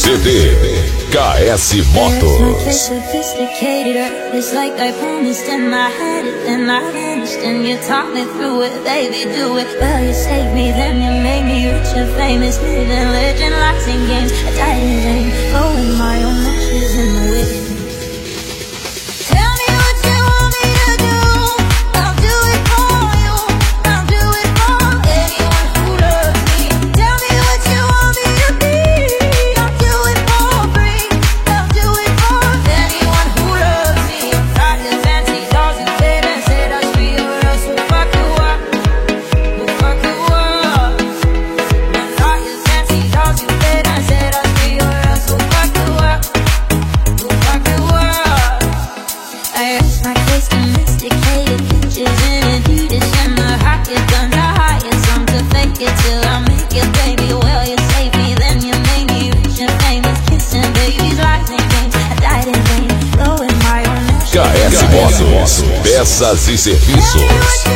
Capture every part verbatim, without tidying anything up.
C D K S Motos. Sophisticated, it's like I promised and I had it, then I vanished and you talked me through it, baby, do it. Well, you saved me, then you made me rich and famous, living legend, lies and games. I died in vain, throwing my own ashes in the wind. Tell me what you want me to do, I'll do it for you, I'll do it for anyone who loves me. Tell me what you want me to be, I'll do it for free, I'll do it for anyone who loves me. Got the fancy dolls and bed and said I'll be your else will fuck you up, will fuck you up. Got the fancy dolls and bed and said I'll be your else will fuck you up, will fuck you up. I rest my case, domesticated bitches in Adidas and the hockey guns. I hire some to fake it till I make it, baby. Well, you saved me, then you made me rich and famous, kissing babies, lies and games. I died in vain, throwing my own ashes. K S Motos, peças e serviços.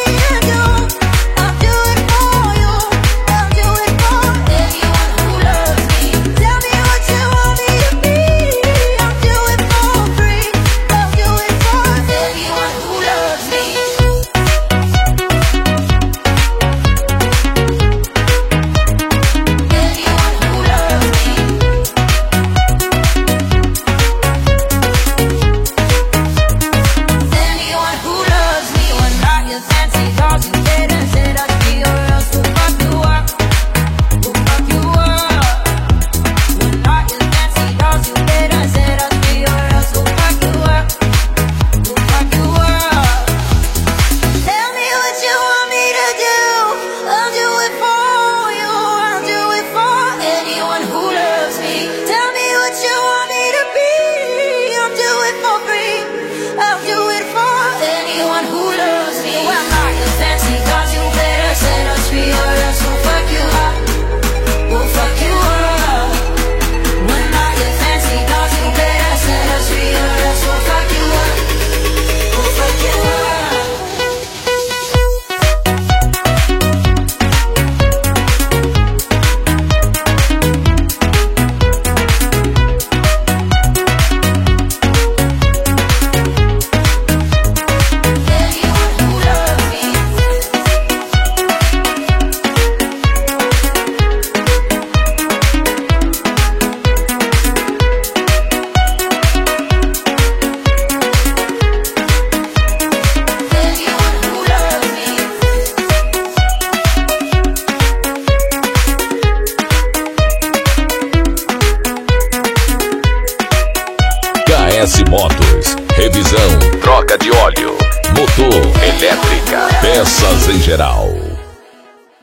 K S Motos, revisão, troca de óleo, motor, elétrica, peças em geral.